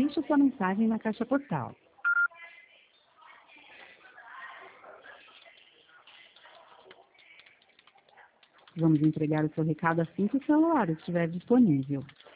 Deixe sua mensagem na caixa postal. Vamos entregar o seu recado assim que o celular estiver disponível.